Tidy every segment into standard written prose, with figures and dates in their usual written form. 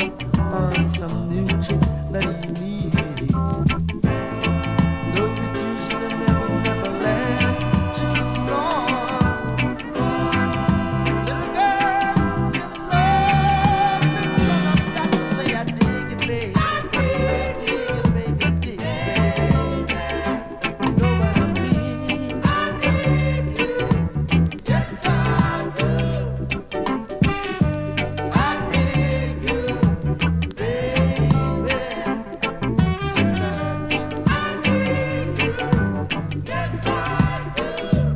on some nutrients that he needs. Though it usually never lasts too long. Little girl, you love this one. I've got to say I dig it, baby. I dig it, baby, dig it, baby. You know what I mean? I dig it. Yes, I do. I dig you, baby. Yes, I do. I dig you. Yes, I do.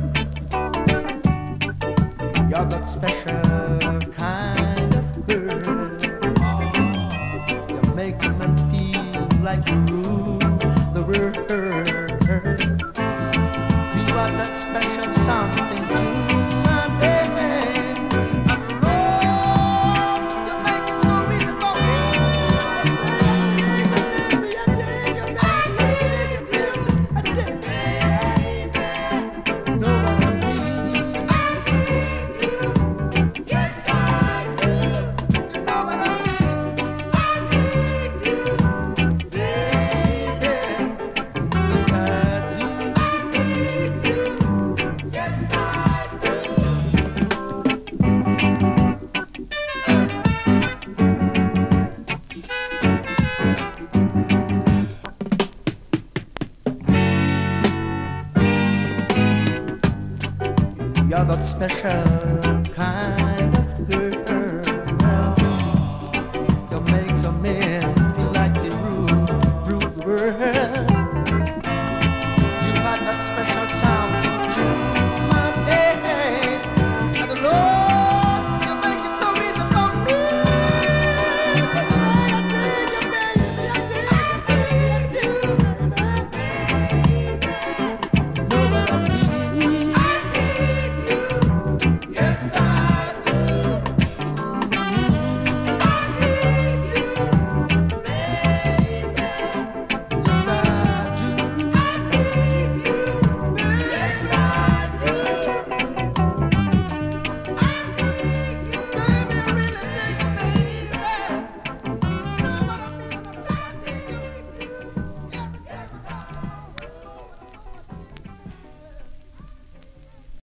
You're that special kind of girl. You make a man feel like you rule the world. You are that special something to my baby. After all, you make it so easy for me. I dig you, baby. I dig you, baby. You know what I mean? I dig you. Yes, I do. You know what I mean? I dig you, baby. Yes, I do. I dig you. Yes, I do. You're that special